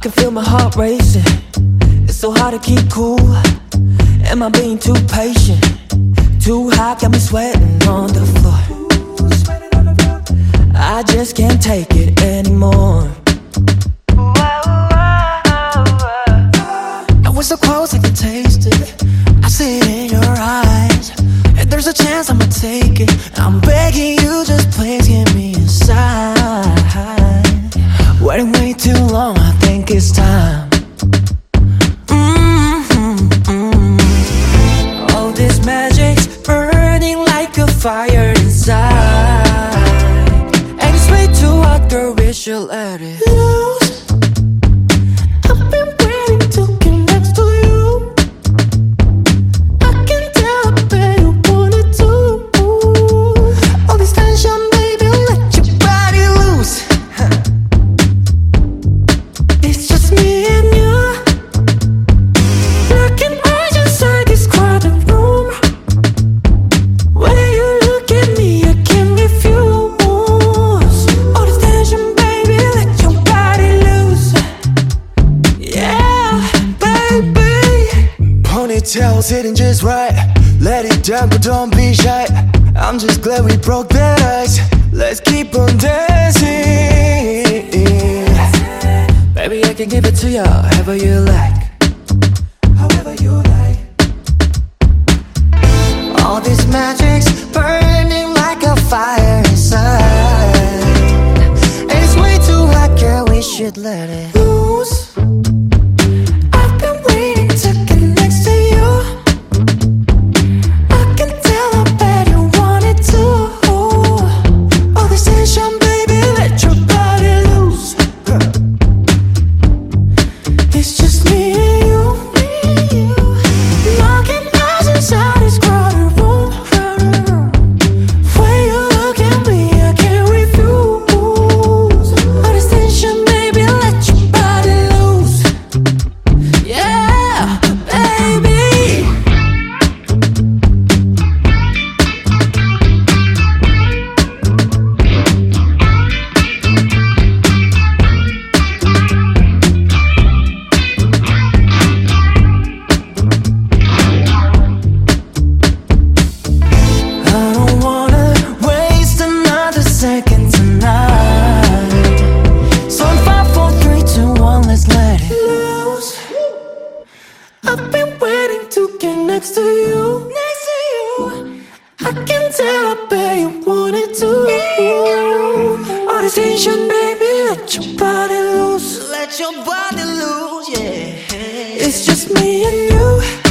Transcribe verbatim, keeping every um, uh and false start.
can feel my heart racing. It's so hard to keep cool. Am I being too patient? Too hot, got me sweating on the floor. I just can't take it anymore. I was so close, I can taste it. I see it in your eyes. If there's a chance, I'ma take it. I'm begging you, just please give me a sign. Waiting way too long, I think it's time. This magic's burning like a fire inside, and it's way too hot, girl, we should let it loose. I've been waiting to get next to you. I can tell, babe, you want it too. All this tension, baby, let your body loose. It's just me and you. Looking eyes inside this crowded room. Ponytails hitting just right. Let it down, but don't be shy. I'm just glad we broke that ice. Let's keep on dancing. Baby, I can give it to you however you like. However you like. All this magic's burning like a fire inside. It's way too hot, girl, we should let it loose. I've been waiting to get next to you. Next to you. I can tell, babe, you want it too. All this tension, baby, let your body loose. Let your body loose, yeah. It's just me and you.